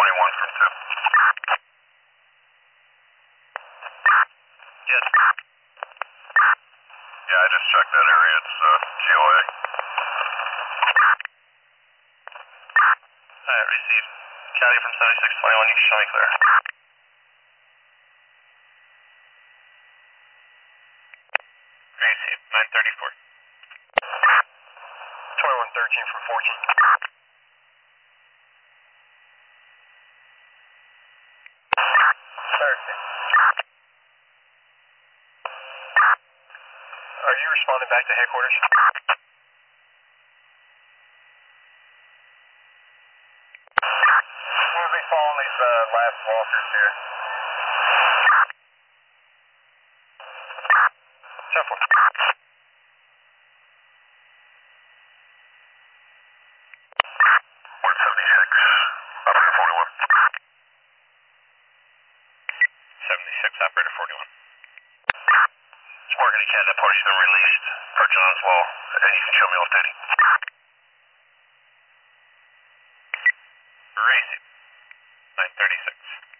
21 from 2. Yes. Yeah, I just checked that area. It's GOA. Alright, received. County from 7621, you can show me clear. Received, 934. 2113 from 14. Thursday. Are you responding back to headquarters? We'll be following these last walkers here. 10-4. 176. Operator 41. 76, Operator 41. Morgan and Canada party's been released per John's Law, and you can show me off duty. Racing, 936.